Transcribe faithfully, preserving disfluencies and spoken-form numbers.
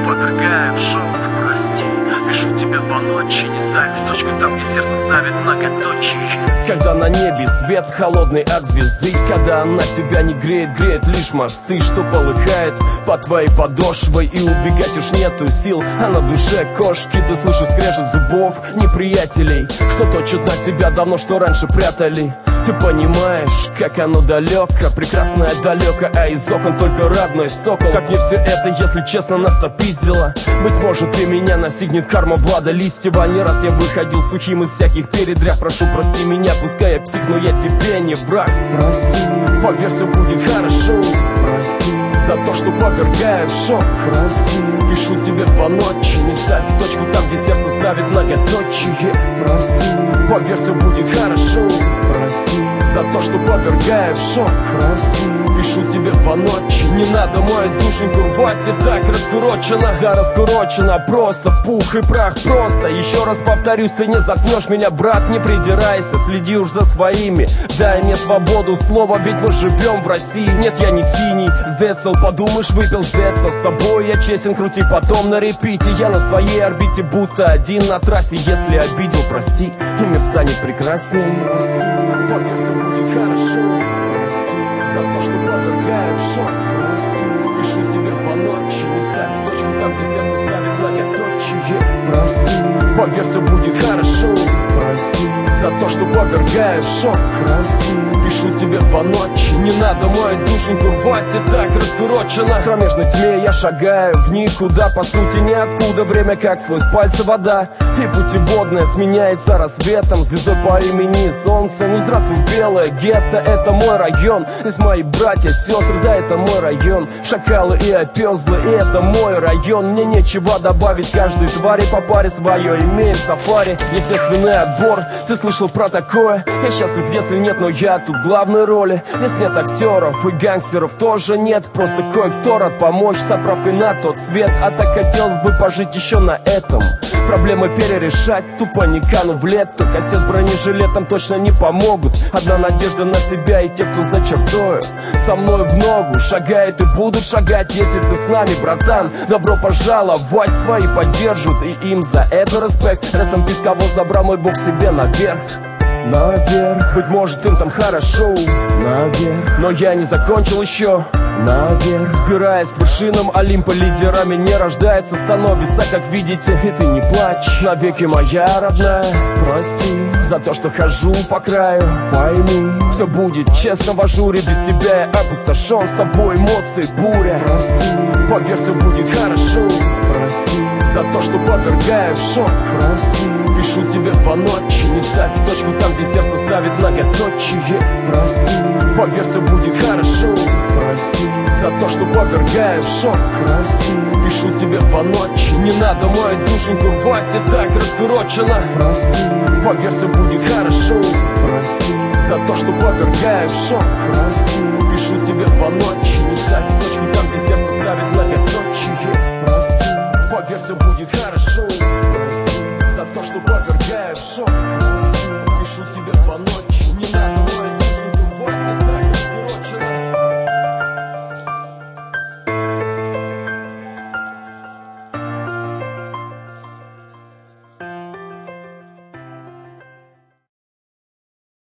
подвергаю в шок. Прости, пишу тебе по ночи, не ставь точку там, где сердце ставит многоточие. Когда на небе свет холодный от звезды, когда она тебя не греет, греет лишь мосты, что полыхает под твоей подошвой, и убегать уж нету сил, а на душе кошки. Ты слышишь скрежет зубов неприятелей, что точат на тебя давно, что раньше прятали. Ты понимаешь, как оно далеко, прекрасное далеко, а из окон только родной сокол. Как мне все это, если честно, нас опиздило. Быть может, и меня настигнет карма Влада Листьева. Не раз я выходил сухим из всяких передряг. Прошу, прости меня, пускай я псих, но я тебе не враг. Прости, поверь, все будет хорошо. Прости за то, что повергаю в шок. Прости, пишу тебе по ночи, не ставь точку там, где сердце ставит многоточие. Прости, поверь, все будет хорошо. Прости за то, что повергаю в шок. Прости, пишу тебе по ночи. Не надо мою душеньку рвать, и так раскурочено. Да, раскурочено, просто пух и прах, просто. Еще раз повторюсь, ты не заткнешь меня, брат, не придирайся. Следи уж за своими, дай мне свободу слова, ведь мы живем в России. Нет, я не синий, с Децл, подумаешь, выпил с Децл. С тобой я честен, крути потом на репите. Я на своей орбите, будто один на трассе. Если обидел, прости, и мир станет прекрасней. Прости, вот все будет хорошо. Прости за то, что повергаю в шок. Прости, пишу тебе по ночи, не ставь точку там, где сердце ставит многоточие. Прости, поверь, все будет хорошо. Прости за то, что повергаю в шок. Прости, пишу тебе по ночи. Не надо мою душеньку рвать, и так раскурочено. В кромешной тьме я шагаю в никуда, по сути ниоткуда. Время как сквозь пальцы вода, и путеводная сменяется рассветом. Звездой по имени Солнце. Ну здравствуй, белое гетто, это мой район. Здесь мои братья, сестры, да, это мой район. Шакалы и опезлы, и это мой район. Мне нечего добавить, каждой твари по паре свое имеет сафари. Естественный отбор, ты слышал про такое? Я счастлив, если нет, но я тут в главной роли. Здесь нет актеров и гангстеров тоже нет. Просто кое-кто рад помочь с отправкой на тот свет. А так хотелось бы пожить еще на этом. Проблемы перерешать, тупо не кану в лет. Только с бронежилетом точно не помогут. Одна надежда на себя и те, кто за чертою со мной в ногу шагает и будут шагать, если ты с нами, братан. Добро пожаловать, свои поддержат, и им за это респект. Рестом песково забрал мой бог себе наверх. Наверх, быть может им там хорошо. Наверх, но я не закончил еще. Наверх, сбираясь к вершинам Олимпа, лидерами не рождается, становится, как видите. И ты не плачь, навеки моя родная. Прости за то, что хожу по краю. Пойми, все будет честно в ажуре. Без тебя я опустошен, с тобой эмоции буря. Прости, поверь, все будет хорошо. Прости за то, что повергаю в шок. Прости, пишу тебе по ночи, не ставь точку там, где сердце ставит многоточие. Прости, поверь, все будет хорошо. Прости за то, что повергаю в шок. Прости, пишу тебе по ночи. Не надо мою душеньку рвать, и так раскурочено. Прости, поверь, все будет хорошо. Прости за то, что повергаю в шок. Прости, пишу тебе по ночи. Не ставь точку там, где сердце ставит многоточие. Прости, поверь, все будет хорошо.